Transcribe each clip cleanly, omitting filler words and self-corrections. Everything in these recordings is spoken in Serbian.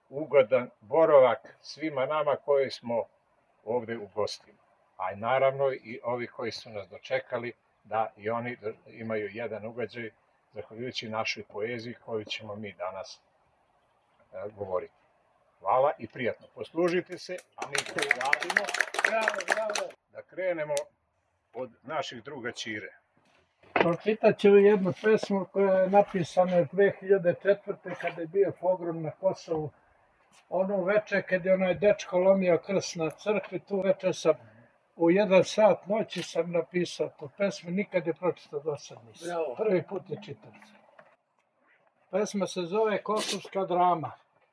ugodan boravak svima nama koji smo ovde u gostima. A naravno i ovi koji su nas dočekali da i oni imaju jedan ugađaj zahvaljujući našoj poeziji koju ćemo mi danas govoriti. Hvala i prijatno. Poslužite se, a mi koji radimo, da krenemo od naših druga Ćire. Pročitat ću jednu pesmu koja je napisana 2004. kada je bio pogrom na Kosovu. Ono veče kad je onaj dečko lomio krst na crkvi, tu veče sam u 1 sat noći sam napisao tu pesmu, nikad je pročitao do sad nisam. Prvi put je čitam. Pesma se zove Kosovska drama.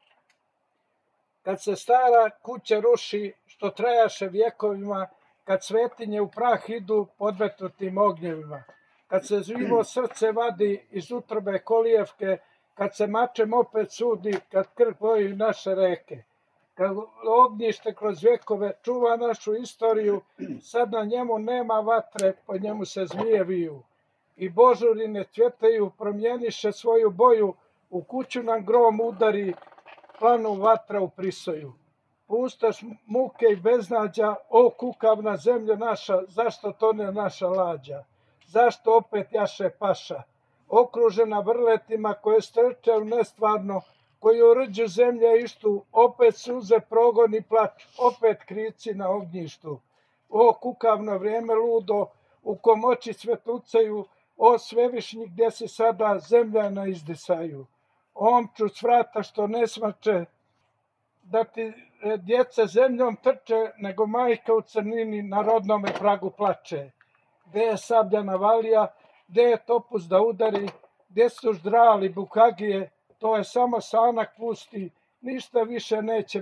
Kad se stara kuća ruši, što trajaše vjekovima, kad svetinje u prah idu podmetnutim ognjevima, kad se živo srce vadi iz utrobe kolijevke, kad se mačem opet sudi, kad krv boji naše reke, kad ognjište kroz vjekove čuva našu istoriju, sad na njemu nema vatre, po njemu se zmije viju. I božurine cvjetaju, promijeniše svoju boju, u kuću nam grom udari, planu vatra u prisoju. Pustoš muke i beznađa, o kukavna zemlja naša, zašto tone naša lađa? Zašto opet jaše paša? Okružena vrletima koje strče u nestvarno, koji u rđu zemlje ištu, opet suze, progon i plač, opet krici na ognjištu. O kukavno vrijeme ludo, u kom oči svetlucaju, o svevišnji gdje si sada zemlja na izdisaju. Omču s vrata što ne smače, da ti djeca zemljom trče, nego majka u crnini na rodnome pragu plače. Gde je sablja navalija, gde je topuz da udari, gdje su ždrali bukagije, to je samo sanak pusti, ništa više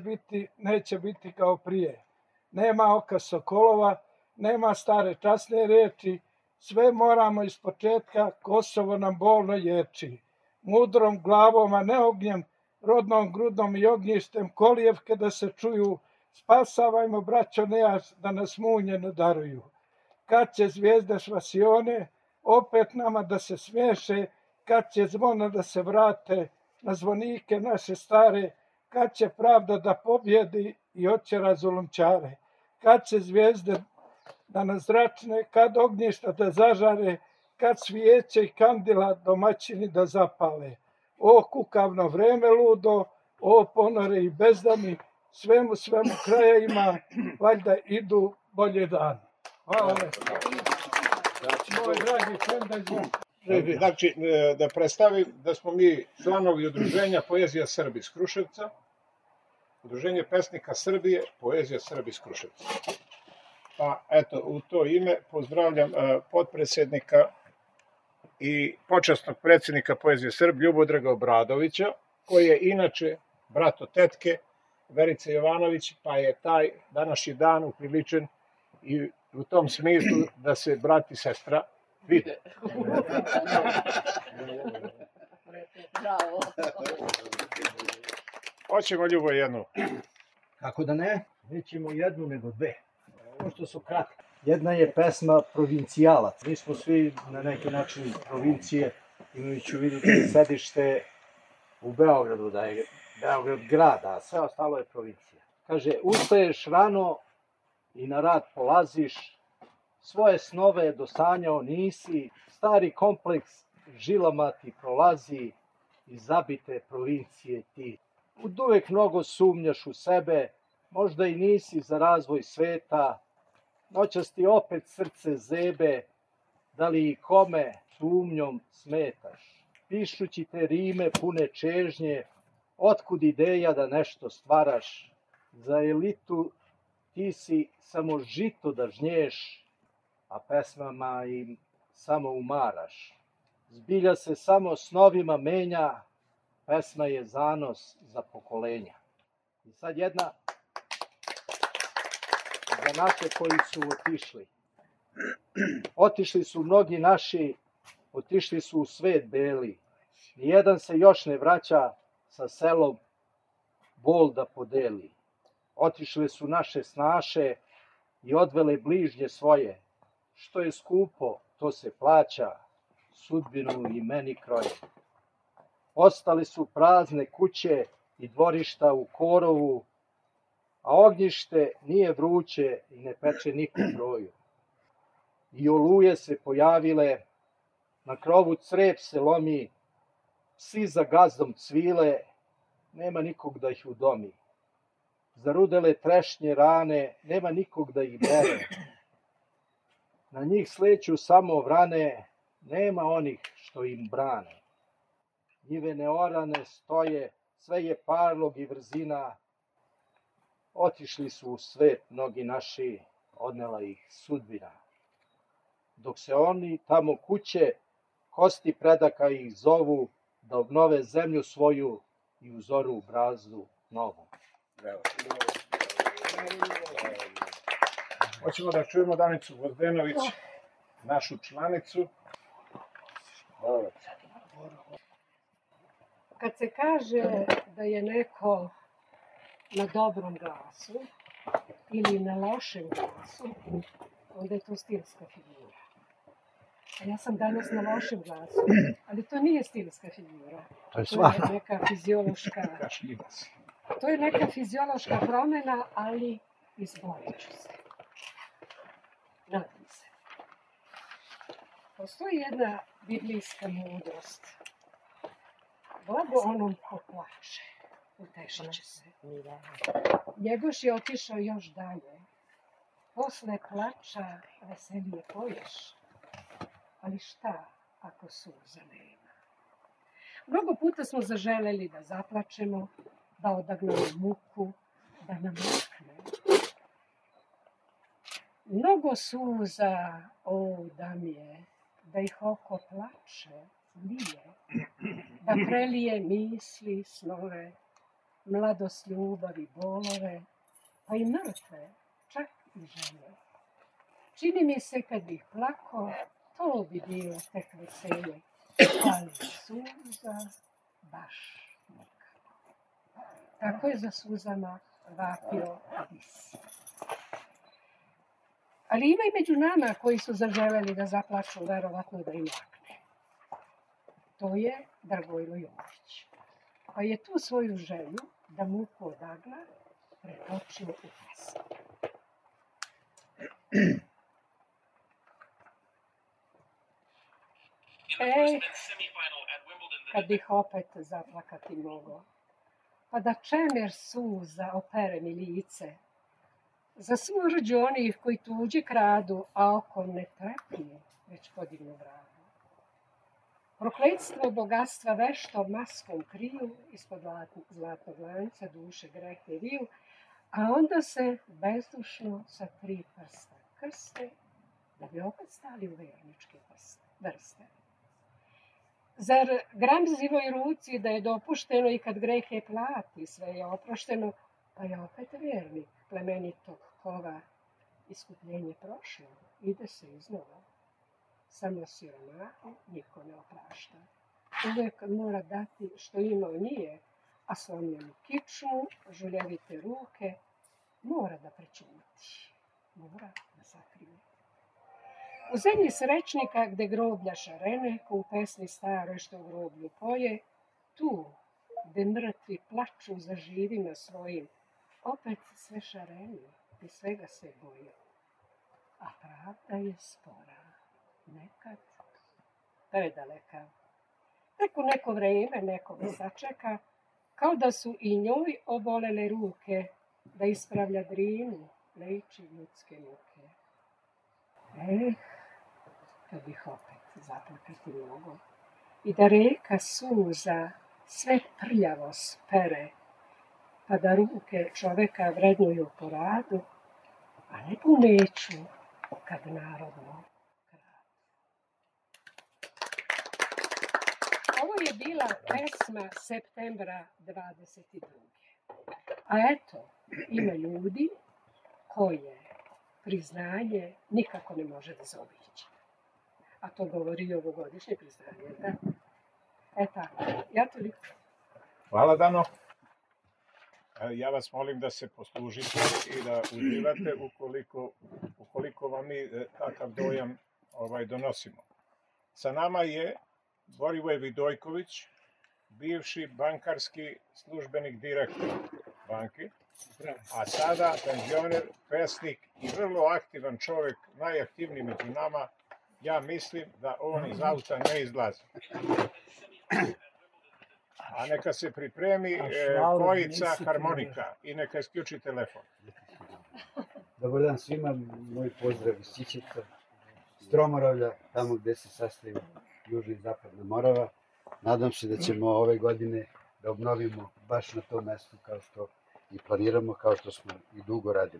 neće biti kao prije. Nema oka sokolova, nema stare časne riječi, sve moramo iz početka, Kosovo nam bolno ječi. Mudrom glavom, a ne ognjem, rodnom grudom i ognjištem, kolijevke da se čuju, spasavajmo, braćo nejaš, da nas munje ne daruju. Kad će zvijezde švasione, opet nama da se smiješe, kad će zvona da se vrate, na zvonike naše stare, kad će pravda da pobjedi i otjera zulumčare, kad će zvijezde da nas zračne, kad ognjišta da zažare, kad svijeće i kandila domaćini da zapale. O kukavno vreme ludo, o ponore i bezdani, svemu kraja ima, valjda idu bolje dani. Hvala. Moj dragi Fendaj. Znači, da predstavim da smo mi članovi udruženja Poezija Srbi iz Kruševca, udruženje pesnika Srbije, Poezija Srbi iz Kruševca. Pa eto, u to ime pozdravljam potpredsjednika i počasnog predsjednika Poezije Srbije Ljubodraga Obradovića, koji je inače brat od tetke Verice Jovanović, pa je taj današnji dan upriličen i u tom smislu da se brat i sestra vide. Bravo. Hoćemo, Ljubo, jednu. Kako da ne? Nećemo jednu nego dve. Pošto su kratke. Jedna je pesma Provincijalac. Mi smo svi na neki način provincije, imajući u vidu da je sedište u Beogradu, da je Beograd grad, a sve ostalo je provincija. Kaže, ustaješ rano i na rad polaziš, svoje snove dosanjao nisi, stari kompleks žilama ti prolazi, iz zabite provincije ti. Uvek mnogo sumnjaš u sebe, možda i nisi za razvoj sveta, noćas ti opet srce zebe, da li i kome sumnjom smetaš. Pišući te rime pune čežnje, otkud ideja da nešto stvaraš, za elitu ti si samo žito da žnješ, a pesmama im samo umaraš. Zbilja se samo snovima menja, pesma je zanos za pokolenja. I sad jedna za naše koji su otišli. Otišli su mnogi naši, otišli su u svet beli. Nijedan se još ne vraća sa selom bol da podeli. Otišle su naše snaše i odvele bližnje svoje. Što je skupo, to se plaća, sudbinu i meni kroje. Ostali su prazne kuće i dvorišta u korovu, a ognjište nije vruće i ne peče niku broju. I oluje se pojavile, na krovu crep se lomi, psi za gazdom cvile, nema nikog da ih udomi. Zarudele trešnje rane, nema nikog da ih bere. Na njih sleću samo vrane, nema onih što im brane. Njive neorane stoje, sve je parlog i vrzina. Otišli su u svet mnogi naši, odnela ih sudbina. Dok se oni tamo kuće, kosti predaka ih zovu, da obnove zemlju svoju i uzoru brazdu novu. Bravo. Hoćemo da čujemo Danicu Gvozdenović, našu članicu. Dobro. Kad se kaže da je neko na dobrom glasu ili na lošem glasu, onda je to stilska figura. A ja sam danas na lošem glasu, ali to nije stilska figura. To je To stvarno. je neka fiziološka, Kašljiva si. to je neka fiziološka promjena, ali izborit ću se. Nadam se. Postoji jedna biblijska mudrost. Blago onom ko plače, utešit će se. Njegoš je otišao još dalje. Posle plača veselije poješ. Ali šta ako suza nema? Mnogo puta smo zaželeli da zaplačemo, da odagnemo muku, da nam lakne. Mnogo suza, o Damije, da ih oko plače, lije, da prelije misli, snove, mladost, ljubavi, bolove, pa i mrtve, čak i žene. Čini mi se kad bih plako, to bi bilo tek veselje, ali suza baš nikako. Tako je za suzama vapio Adis. Ali ima i među nama koji su zaželeli da zaplaču, verovatno da im lakne. To je Dragojlo Jović. Pa je tu svoju želju da muku odagla pretočio u pesmu. Kad bih opet zaplakati mogo, pa da čemer suza opere mi lice, za smrđu onih koji tuđi kradu, a oko ne trepije, već podignu bradu. Prokletstvo bogatstva vešto maskom kriju, ispod zlatnog lanca duše greh ne viju, a onda se bezdušno sa 3 prsta krste, da bi opet stali u verničke vrste. Zar gramzivoj ruci da je dopušteno i kad grehe plati, sve je oprošteno, pa je opet vjernik plemenitog kova, iskupljenje prošlo, ide se iznova. Samo siromahu niko ne oprašta. Uvijek mora dati što imao nije, a slomljenu kičmu, žuljevite ruke, mora da prećuti, mora da sakrije. U zemlji srećnika gde groblja šarene, ko u pesmi staroj što u groblju poje, tu gde mrtvi plaču za živima svojim, opet sve šareni i svega se boje. A pravda je spora, nekad predaleka. Tek u neko vreme nekoga sačeka, kao da su i njoj obolele ruke, da ispravlja drinu, leči ljudske muke. Kad bih opet zaplakati mogo, i da reka suza sve prljavo spere, pa da ruke čoveka vrednuju po radu, a ne po umeću kad narodno kradu. Ovo je bila pesma septembra 22. A eto, ima ljudi koje priznanje nikako ne može da zaobići. A to govori i ovogodišnje priznanje, da? Tako, ja toliko. Hvala, Dano. Ja vas molim da se poslužite i da uživate ukoliko vam mi takav dojam donosimo. Sa nama je Borivoje Vidojković, bivši bankarski službenik direktor banke, Bravo. a sada penzioner, pesnik i vrlo aktivan čovjek, najaktivniji među nama. Ja mislim da on iz auta ne izlazi. A neka se pripremi kojica harmonika i neka isključi telefon. Dobar dan svima, moj pozdrav iz Ćićevca, Stromoravlja, tamo gde se sastaju Južna i Zapadna Morava. Nadam se da ćemo ove godine da obnovimo baš na tom mestu kao što i planiramo, kao što smo i dugo radili.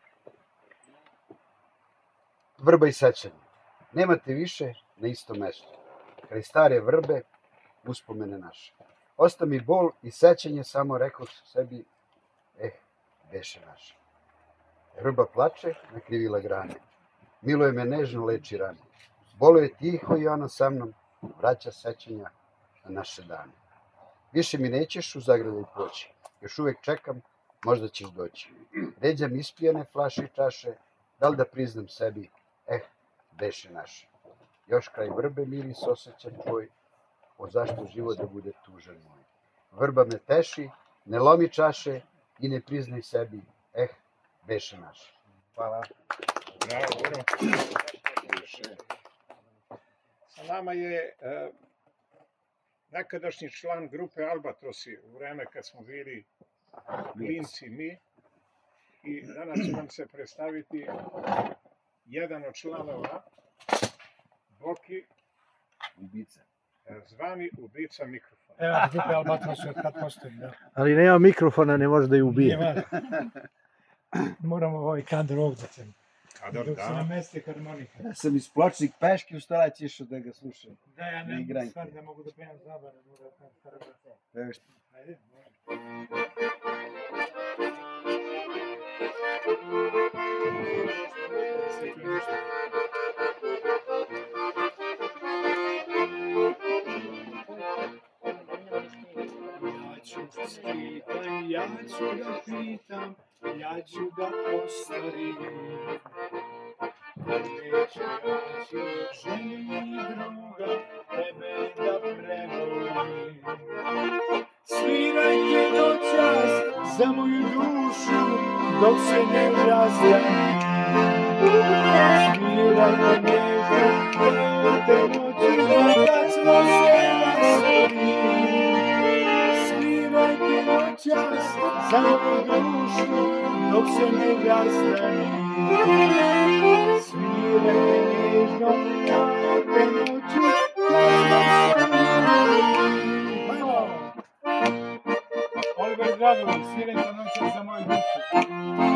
Vrba i sećanje. Nemate više na istom mestu. Kraj stare vrbe, uspomene naše. Osta mi bol i sećanje, samo rekao sebi, beše naše. Vrba plače, nakrivila grane. Miluje me nežno, leči rane. Boluje tiho i ona sa mnom, vraća sećanja na naše dane. Više mi nećeš u zagradi poći. Još uvek čekam, možda ćeš doći. Ređam ispijane flaše i čaše, da li da priznam sebi, beše naše. Još kraj vrbe miris osjećam tvoj, o zašto život da bude tužan moj. Vrba me teši, ne lomi čaše i ne priznaj sebi, beše naše. Hvala. Bravo, Uro. Sa nama je nekadašnji član grupe Albatrosi u vreme kad smo bili klinci mi, i danas će nam se predstaviti jedan od članova, Boki, Ubica. zvani ubica mikrofona. Evo, grupe Albatrosi od kad postoji, da. Ali nema mikrofona, ne može da je ubije. Nije važno. Moramo ovaj kadar ovdje ćemo. Kadar, Dok se da. namesti harmonika. Ja sam iz Pločnik peški u stolać išao da ga slušam. Da, ja I igranke. stvar ne mogu da pevam zabare, mogu da pevam karabasa. Evo što. Ajde, ja ću da pitam, ja ću da ostavim. Neću naći ženi druga, tebe da prevolim. Svirajte noćas za moju dušu, dok se ne razdani. Svirajte nežno, te noći, kad smo se nasveli. Svirajte noćas za moju dušu, dok se ne razdani. Svirajte nežno, te noći, kad smo se nasveli. Hajmo! Oliver Dragović, svirajte noćas za moju dušu.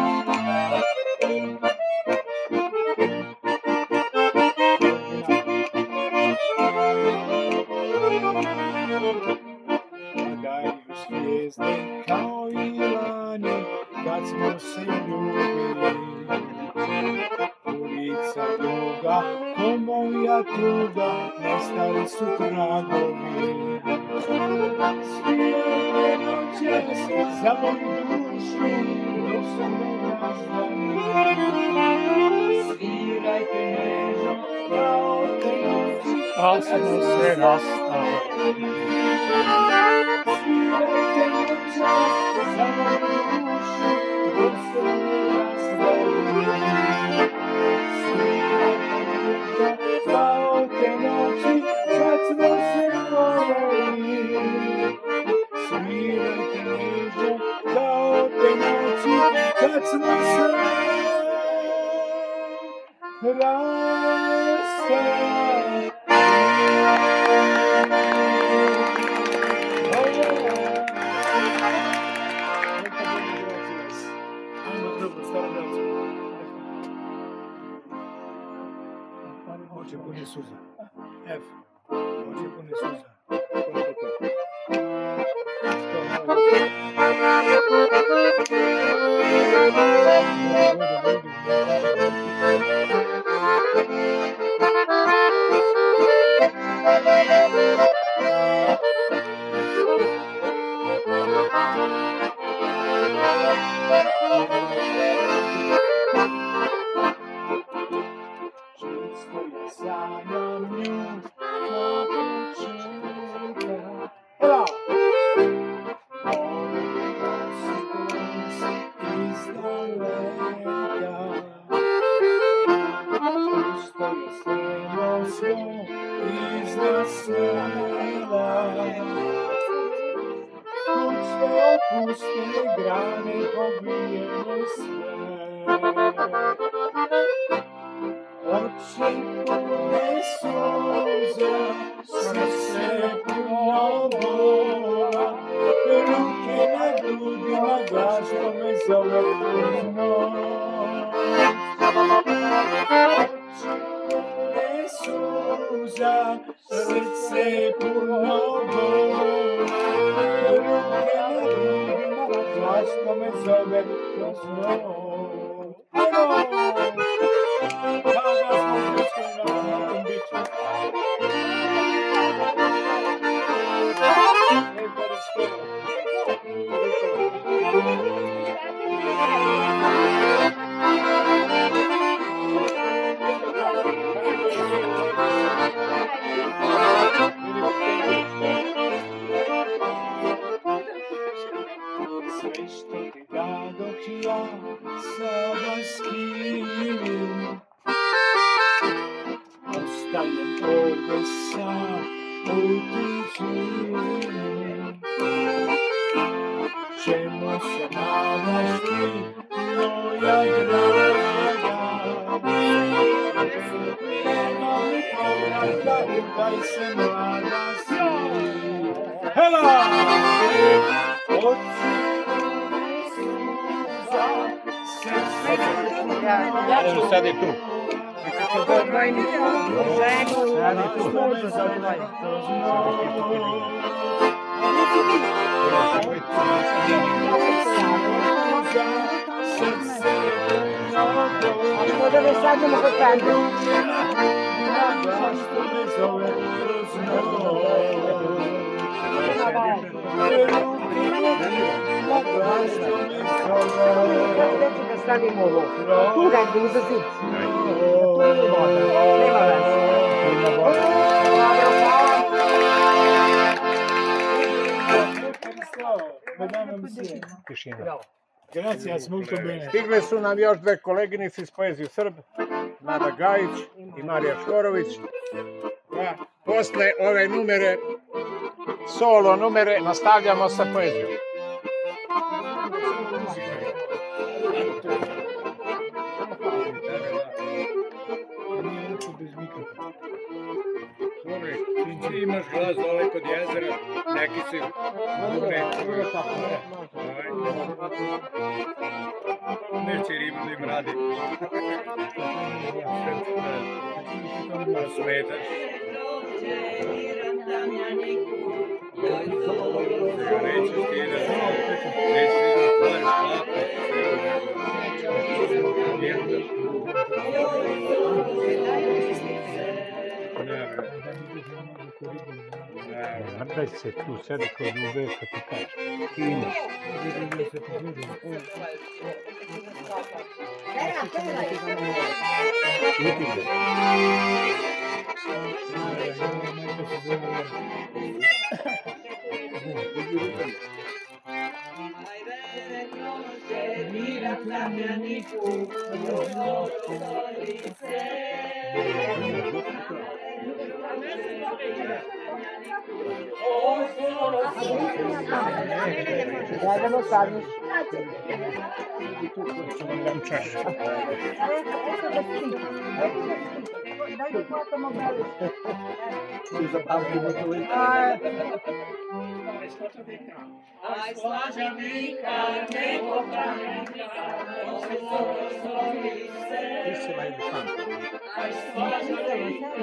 Padaju zvijezde kao i lani, kad smo se ljubili. Ulica duga, ko moja tuga, nestali su tragovi. Svirajte noćas za moju dušu, dok se ne razdani. Svirajte nežno kao te noći, kad smo se rastali. Svirajte noćas za moju dušu, dok se ne razdani. Svirajte nežno kao te noći, kad smo se voljeli. Svirajte nežno kao te noći, kad smo se rastali. Oči puni suza. F. Oči puni suza. Često ja sanjam nju, kako često smo iznad sela. Kuće opustile, grane pobijene sve. Oči pune suza, srce puno bola, ruke na grudima, glas što me zove kroz noć. Oči pune suza, srce puno bola, ruke na grudima, glas što me zove kroz noć. Ajmo! Kao da smo u Grčkoj na nekom biću. Sve što ti dadoh ja sada skinim, ostajem ovdje sam u tuđini. Čemu se nadaš ti, moja draga? Nema mi povratka, daj se mlada si. Hela! Oči suza, srce Ja ću sad i tu. Dove stanno portando? Reći da stavimo ovo. Tu negdje uza zid. Nema veze. Tišina. Gracias, molto bene. Stigle su nam još dve koleginice iz Poezije Srb, Nada Gajić i Marija Škorović. A posle ove numere, solo numere, nastavljamo sa poezijom. Ti imaš glas dole kod jezera, neki si bune. Neće ribu da im radi. Smetaš. Nećeš ti da otvoriš klapu. Mrdaj se tu, sedi kod ube, kad ti kažeš. Ti imaš. Šuti gde. Gledamo sadniš. Dam čašu. Daj da platamo beli. Aj slađanika, neko pranika, Ti si na elefantu. aj slađanika,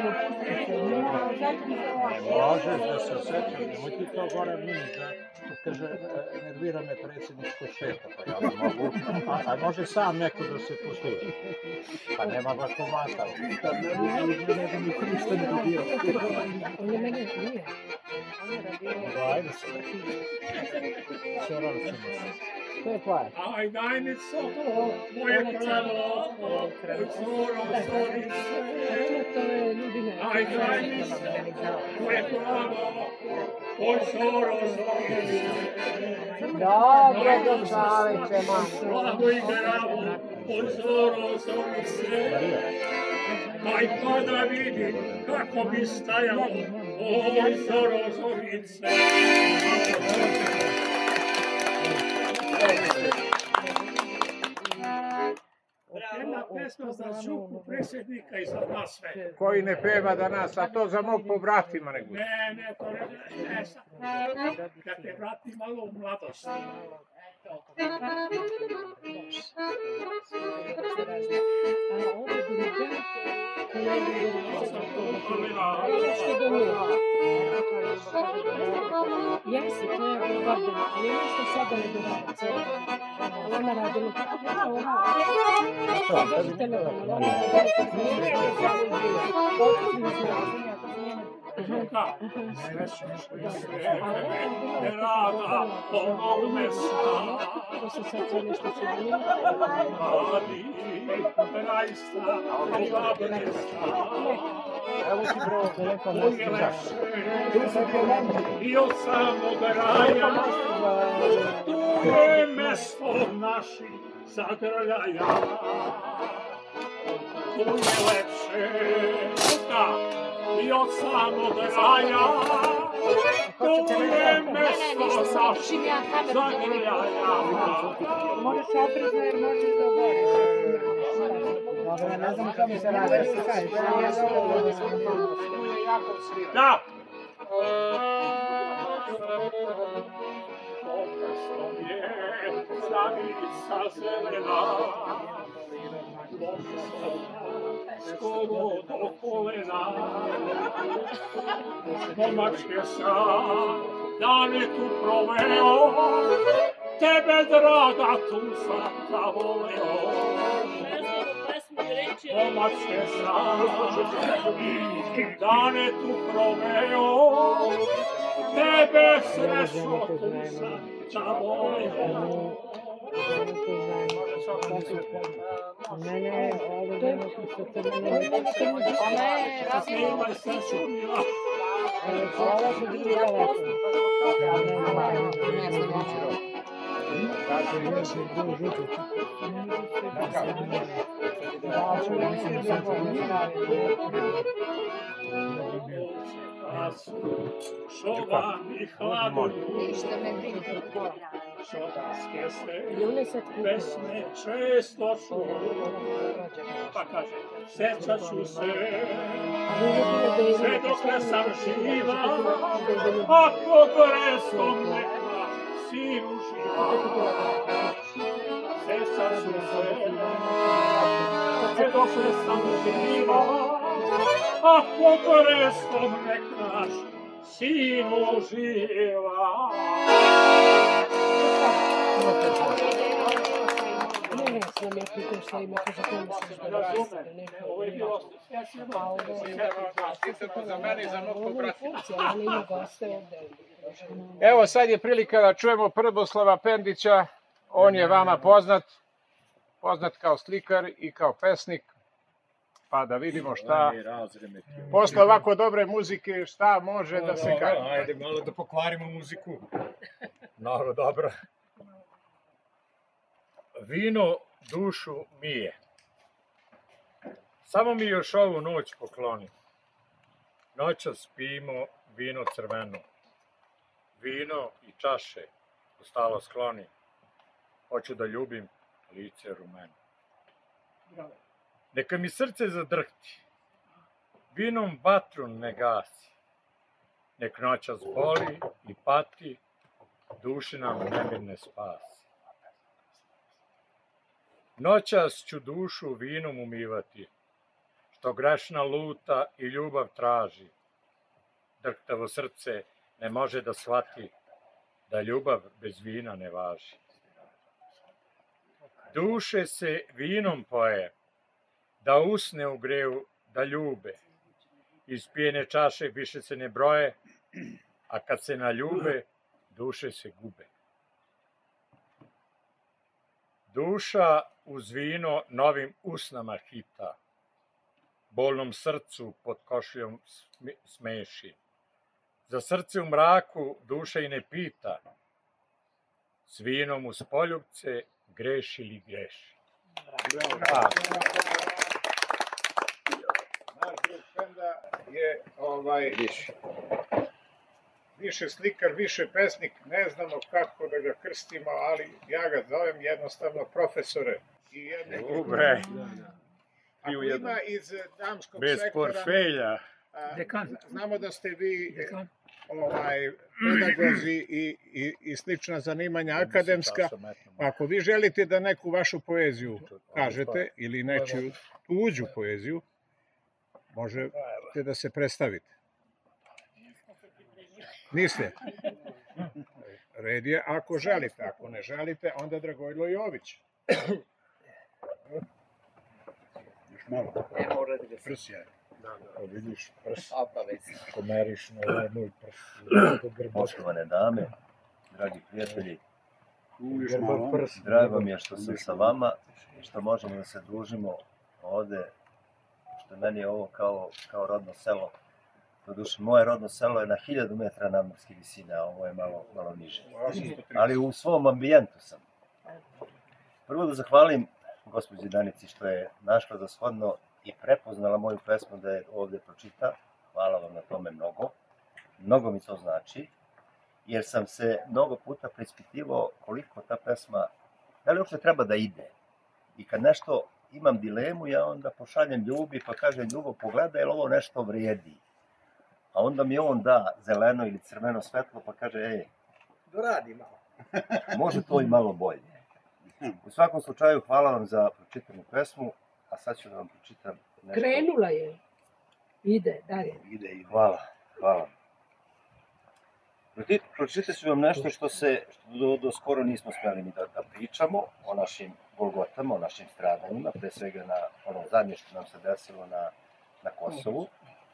Možeš da se sećam, nemoj ti to gore minut, kaže, nervira me predsjedničko šeta, pa ja ne mogu, a može sam neko da se posluži, pa nema bankomata. Ne mi Hrista ne dobio. On je mene nije. On je radio. Ajde se. Čerar ćemo se. To je tvoje. aj daj mi soko, moje pravo, oj soro, sorice. To je ljudine. Aj daj mi soko, moje pravo, oj soro, sorice. Dobro, do čoveče, mamo. Slavo i garavo, oj zoro zorice, aj pa da vidim kako bi stajalo, oj zoro zorice. Jedna pesma za Žuku predsjednika i za nas sve. Koji ne peva danas, a to za mog povratima nego. Ne, to ne sad. Kad te vrati malo u mladost. Jesi, to je Gordana, ali nešto sada ne dodaje. Ona radila tako, ona telefon, ona Žuka, srećniš li se, rada onog mesta, to se sad nešto se nije. radi, rajsta, ovoga mesta. Evo ti prvo telefon. Uje lepše, i od samog raja, to je mesto naših zagrljaja. To je lepše, i od samog raja, to je mesto naših zagrljaja. Moraš oprezno jer možeš da oboriš. Dobro, ne znam kako se radi. Da! Zavica zelena, skoro do kolena, momačke sam dane tu proveo, tebe draga tu sam zavoleo. Momačke sam dane tu proveo, tebe srećo tu sam zavoleo. Ne, ovo je nešto što te mene ne Snimaj se šumila. Hvala što ti je Šovan i hladuju, šovanske se pesme često čuju, pa kaže, sećaću se, sve dok sam živa, ako greskom neka sinu živa. Sećaću se, sve dok sam živa, ako greskom neka sinu živa. Ne, sam ja pitam šta ima, kaže to mi se zbog Ovo je bilo Za mene i za mog povratima. ali ima goste ovde. Evo sad je prilika da čujemo Prboslava Pendića. On je vama poznat kao slikar i kao pesnik. Pa da vidimo šta, posle ovako dobre muzike, šta može da se kaže. Ajde malo da pokvarimo muziku. Malo dobro. Vino dušu mije. Samo mi još ovu noć pokloni. Noćas pijemo vino crveno. Vino i čaše ostalo skloni. Hoću da ljubim lice rumeno. Neka mi srce zadrhti. Vinom vatru ne gasi. Nek noćas boli i pati. Duši nam nemirne spasi. Noćas ću dušu vinom umivati, što grešna luta i ljubav traži. Drhtavo srce ne može da shvati da ljubav bez vina ne važi. Duše se vinom poje, da usne u greju, da ljube. Iz pijene čaše više se ne broje, a kad se naljube, duše se gube. Duša uz vino novim usnama hita, bolnom srcu pod košljom smeši. Za srce u mraku duša i ne pita, s vinom uz poljubce greši li greši. Naš drug Penda je više slikar, više pesnik, ne znamo kako da ga krstimo, ali ja ga zovem jednostavno profesore. I jednog Dobre. Ako ima iz damskog Bez sektora, portfelja. znamo da ste vi pedagozi i slična zanimanja akademska. Ako vi želite da neku vašu poeziju kažete ili nečiju tuđu poeziju, možete da se predstavite. Niste? Red je ako želite. Ako ne želite, onda Dragojlo Jović. Još malo. Prs je. Vidiš prs. Ako meriš na jednoj prs. Poštovane dame, dragi prijatelji, drago mi je što sam sa vama i što možemo da se družimo ovde, što meni je ovo kao rodno selo. Doduše, moje rodno selo je na 1000 metra nadmorske visine, a ovo je malo niže. Ali u svom ambijentu sam. Prvo da zahvalim gospođi Danici što je našla za shodno i prepoznala moju pesmu da je ovde pročita. Hvala vam na tome mnogo. Mnogo mi to znači, jer sam se mnogo puta preispitivao koliko ta pesma, da li uopšte treba da ide. I kad nešto imam dilemu, ja onda pošaljem Ljubi pa kažem: Ljubo, pogledaj, jel ovo nešto vrijedi. A onda mi on da zeleno ili crveno svetlo pa kaže: Doradi malo. Može to i malo bolje. U svakom slučaju, hvala vam za pročitanu pesmu, a sad ću da vam pročitam nešto. Krenula je. Ide, dalje. Hvala. Pročitat ću vam nešto što do skoro nismo smeli ni da pričamo, o našim golgotama, o našim stradanjima, pre svega na ono zadnje što nam se desilo na Kosovu.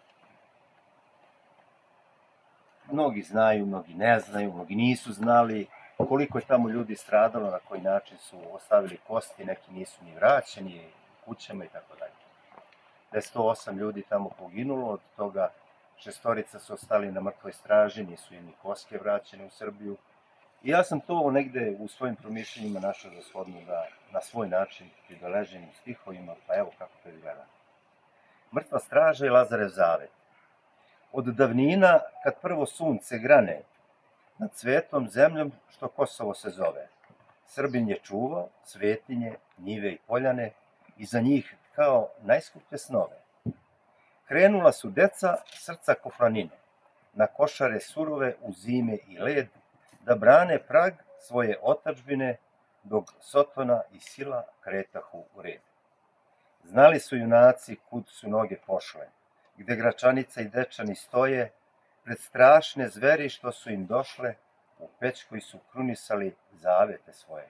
Mnogi znaju, mnogi ne znaju, mnogi nisu znali koliko je tamo ljudi stradalo, na koji način su ostavili kosti, neki nisu ni vraćeni kućama i tako dalje. Da je 108 ljudi tamo poginulo, od toga 6 su ostali na mrtvoj straži, nisu im ni koske vraćene u Srbiju. I ja sam to negde u svojim promišljenjima našao za shodno da na svoj način pribeležim u stihovima, pa evo kako to izgleda. Mrtva straža i Lazarev zavet. Od davnina, kad prvo sunce grane, nad svetom zemljom što Kosovo se zove, Srbin je čuvao svetinje, njive i poljane, i za njih kao najskuplje snove. Krenula su deca srca kofranine, na košare surove u zime i led, da brane prag svoje otadžbine, dok Sotona i sila kretahu u red. Znali su junaci kud su noge pošle, gde Gračanica i Dečani stoje, pred strašne zveri što su im došle, u Pećkoj su krunisali zavete svoje.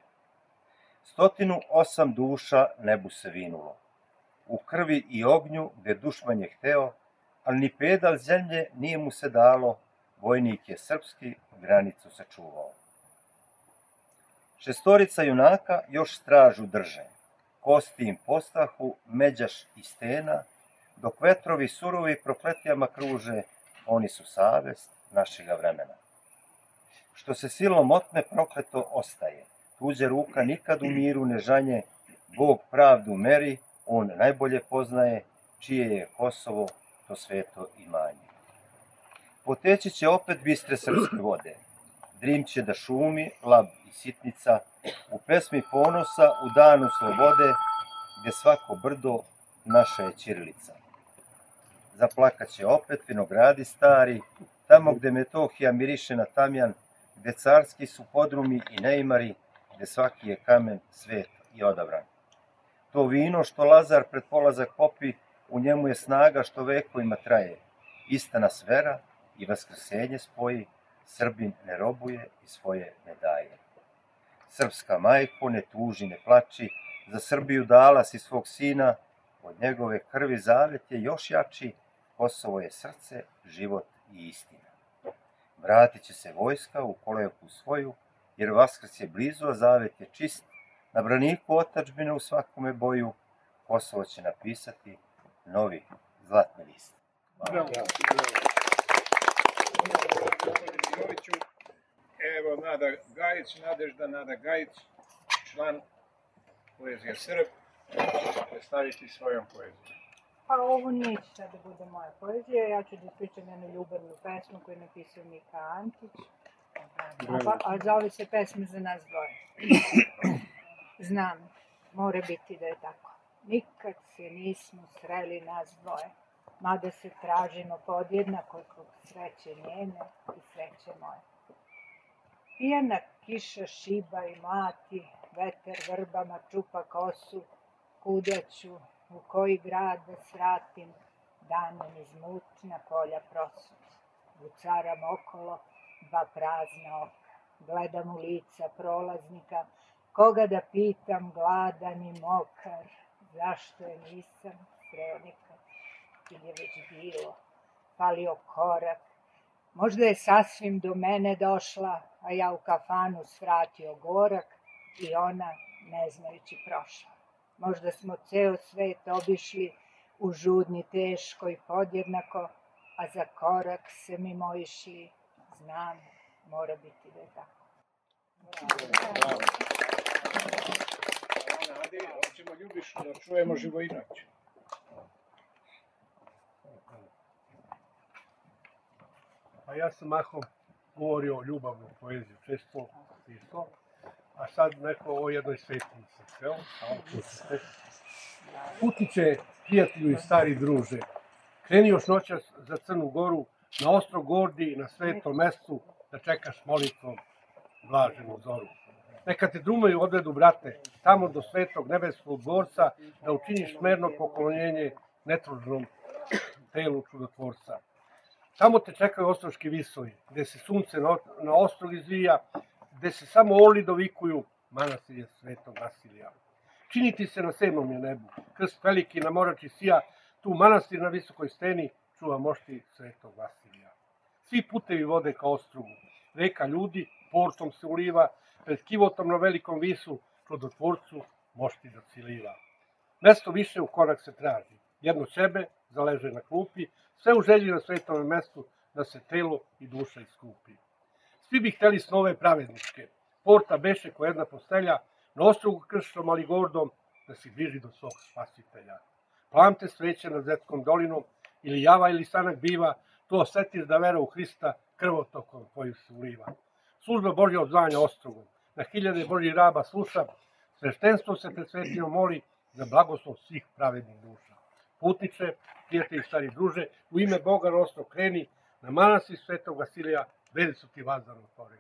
108 duša nebu se vinulo, u krvi i ognju gde dušman je hteo, ali ni pedal zemlje nije mu se dalo, vojnik je srpski granicu sačuvao. 6 junaka još stražu drže, kosti im postahu, međaš i stena, dok vetrovi surovi prokletijama kruže, oni su savest našega vremena. Što se silom otme prokleto ostaje, tuđa ruka nikad u miru ne žanje, Bog pravdu meri, on najbolje poznaje, čije je Kosovo to sveto imanje. Poteći će opet bistre srpske vode, Drim će da šumi, Lab i Sitnica, u pesmi ponosa, u danu slobode, gde svako brdo naša je ćirilica. Zaplakaće opet vinogradi stari, tamo gde Metohija miriše na tamjan, gde carski su podrumi i neimari, gde svaki je kamen svet i odabran. To vino što Lazar pred polazak popi, u njemu je snaga što vekovima traje. Ista nas vera i vaskrsenje spoji, Srbin ne robuje i svoje ne daje. Srpska majko, ne tuži, ne plači, za Srbiju dala si svog sina, od njegove krvi zavet je još jači, Kosovo je srce, život i istina. Vratit će se vojska u kolevku svoju, jer Vaskrs je blizu, a zavet je čist, na braniku otadžbine u svakome boju, Kosovo će napisati novi zlatni list. Hvala. Evo Nada Gajić, Nadežda Nada Gajić, član Poezije Srb. predstaviti svojom poezijom? Pa ovo neće sad da bude moja poezija, ja ću da ispričam jednu ljubavnu pesmu koju je napisao Mika Antić, a zove se Pesma za nas dvoje. Znam, mora biti da je tako. Nikad se nismo sreli nas dvoje, mada se tražimo podjednako zbog sreće njene i sreće moje. Pijana kiša šiba i mlati, veter vrbama čupa kosu, kudaću u koji grad da svratim, danom iz mutna polja prosut. Vucaram okolo, dva prazna oka, gledam u lica prolaznika, koga da pitam gladan i mokar, zašto je nisam sreo nikad, ili je već bilo, falio korak, možda je sasvim do mene došla, a ja u kafanu svratio gorak i ona, ne znajući, prošla. Možda smo ceo svet obišli u žudnji teškoj podjednako, a za korak se mimo išli, znam, mora biti da je tako. Nadi, hoćemo Ljubišu da čujemo Živojinoć. Pa ja sam mahom govorio o ljubavnoj poeziji, često pisao, a sad neko o jednoj svetnici. Putiće, prijatelju i stari druže, kreni još noćas za Crnu Goru, na ostro Gordi, na svetom mestu, da čekaš molitvom blaženu zoru. Neka te drumaju odvedu, brate, tamo do svetog nebeskog dvorca, da učiniš smerno poklonjenje netružnom telu čudotvorca. Tamo te čekaju ostroški visoji, gde se sunce na ostrog izvija, gde se samo oli dovikuju manastirje svetog Vasilija. Činiti se na 7. je nebu, krst veliki na morači sija, tu manastir na visokoj steni čuva mošti svetog Vasilija. Svi putevi vode ka ostrugu, reka ljudi portom se uliva, pred kivotom na velikom visu, čudotvorcu mošti da ciliva. Mesto više u korak se traži, jedno sebe zaleže na klupi, sve u želji na svetom mestu da se telo i duša iskupi. Svi bi hteli snove pravedničke, porta beše ko jedna postelja, na ostrugu kršom ali gordom, da se bliži do svog spasitelja. Plamte sveće nad Zetskom dolinom, ili java ili sanak biva, to osetiš da vera u Hrista krvotokom tvoju se uliva. Služba Božja odzvanja ostrogom, na hiljade Božjih raba sluša, sveštenstvo se pred svetinjom moli za blagoslov svih pravednih duša. Putniče, prijatelji stari druže, u ime Boga na ostrog kreni, na manastir svetog Vasilija, veri su ti vazdan otvoreni.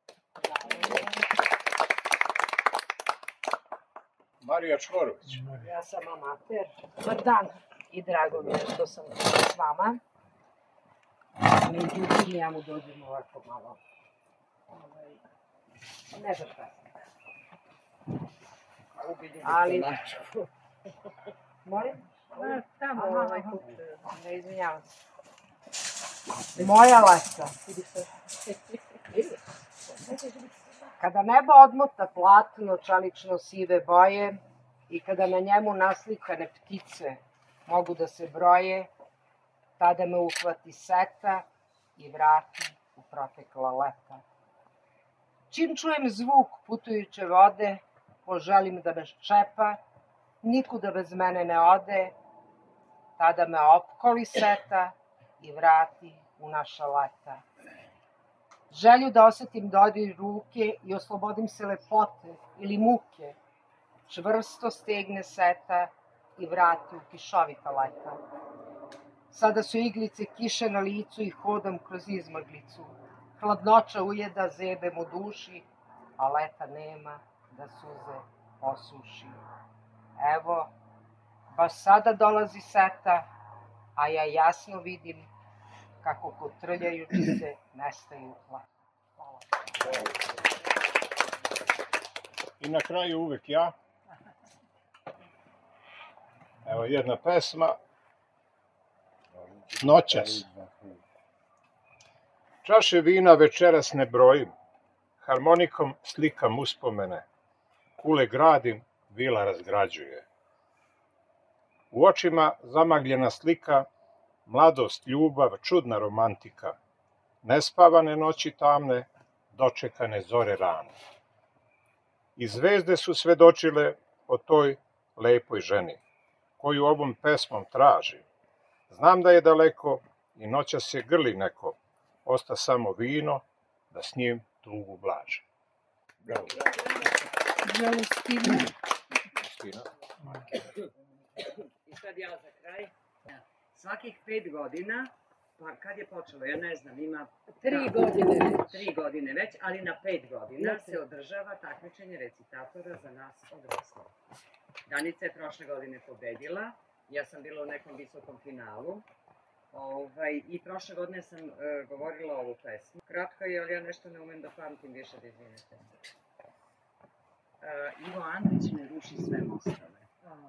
Marija Čvorović. Ja sam amater. Dobar dan i drago mi je što sam s vama. Međutim, ja mu dođem ovako malo. Ne za pesnika. Ali... Molim? Tamo ovaj kut. Ne izvinjavam se. Moja lasa. Kada nebo odmota platno, čalično sive boje i kada na njemu naslikane ptice mogu da se broje, tada me uhvati seta i vrati u protekla leta. Čim čujem zvuk putujuće vode, poželim da me ščepa, nikuda bez mene ne ode, tada me opkoli seta i vrati u naša leta. Želju da osetim dodir ruke i oslobodim se lepote ili muke, čvrsto stegne seta i vrati u kišovita leta. Sada su iglice kiše na licu i hodam kroz izmaglicu. Hladnoća ujeda zebem u duši, a leta nema da suze osuši. Evo, baš sada dolazi seta, a ja jasno vidim kako kotrljajući se nestaju tla. Hvala. I na kraju uvek ja. Evo jedna pesma. Noćas. Čaše vina večeras ne brojim, harmonikom slikam uspomene, kule gradim, vila razgrađuje. U očima zamagljena slika, mladost, ljubav, čudna romantika, nespavane noći tamne, dočekane zore rane. I zvezde su svedočile o toj lepoj ženi, koju ovom pesmom traži. Znam da je daleko i noćas se grli neko, osta samo vino, da s njim tugu blaži. Bravo. Žalostina. Stina. I sad ja za kraj. Svakih 5 godina, pa kad je počelo, ja ne znam, ima 3 godine već. 3 godine već, ali na 5 godina se održava takmičenje recitatora za nas odrasle. Danica je prošle godine pobedila, ja sam bila u nekom visokom finalu. I prošle godine sam govorila ovu pesmu. Kratka je, ali ja nešto ne umem da pamtim više, da izvinete. Ivo Andrić ne ruši sve mostove.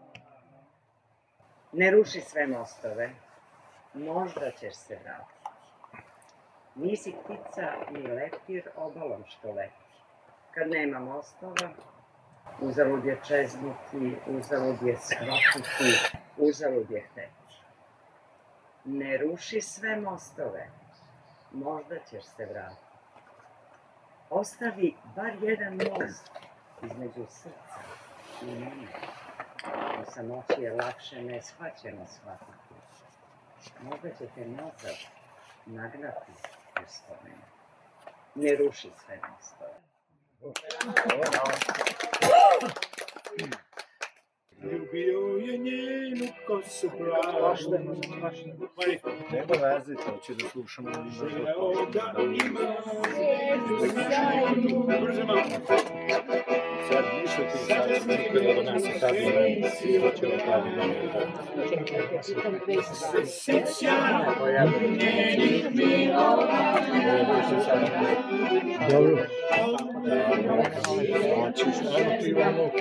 Ne ruši sve mostove, možda ćeš se vratiti. Nisi ptica ni leptir obalom što leti. Kad nema mostova, uzalud je čeznuti, uzalud je shvatiti, uzalud je hteti. Ne ruši sve mostove, možda ćeš se vratiti. Ostavi bar jedan most između srca i mene. U samoći je lakše neshvaćeno shvatiti. Možda će te nazad nagnati u spomenu. Ne ruši sve mostove. Ljubio je njenu kosu pravu. Nema veze, to će da slušamo. Želeo da ima Sad ništa ti sad nikada do nas je tad vreme. Će vam pravi se sjeća njenih milovanja. Dobro. Ajmo ti imamo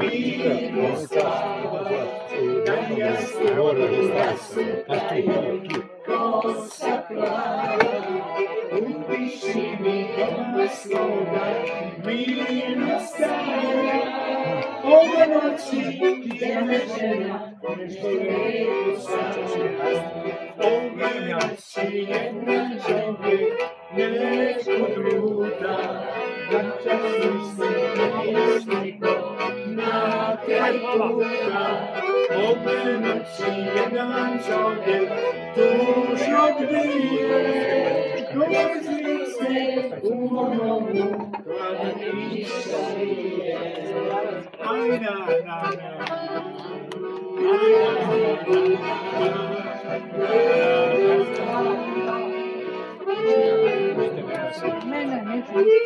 Kosa plava, upiši mi doma svoga, mirno staja. Ove noći jedna žena, nešto lepo sačuva. Ove noći jedna čovjek, neko druga. Načasno se nešliko na kraj puta. Ove noći jedan čovjek tužno bdije. Kroz lice u monomu hladna kiša lije. Aj na na na, Mene ne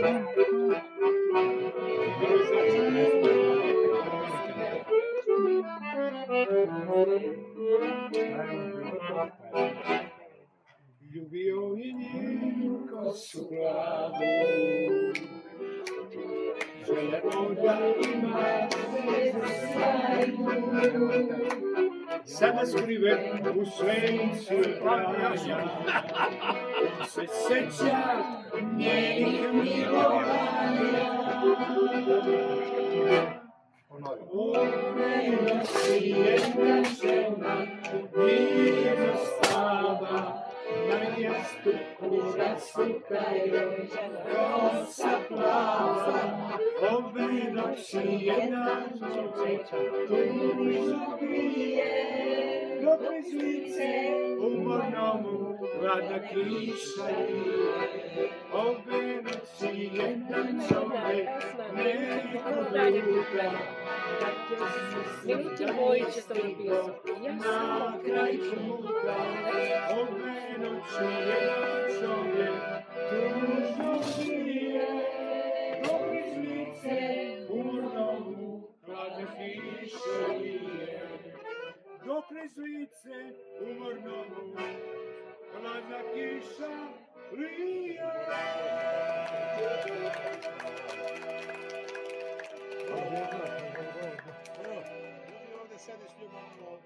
ljubio je njenu kosu glavu. Želeo da ima sada skriven u svencu kraja. Se seća njenih milovanja. Ove noći jedna žena mirno stava, na jastuku rasukaju kosa plava. Ove noći jedna čovjek tužno bije, dok iz lice umornomu hladna kiša lije. Ove noći jedan čovjek neko druga. Minuti moji će to napisati. Na kraj puta, ove noći jedan čovjek tužno bije, dok iz lice umornomu hladna kiša lije. Dok iz lice umornomu hladna kiša lije. Ovdje sediš ljubavno.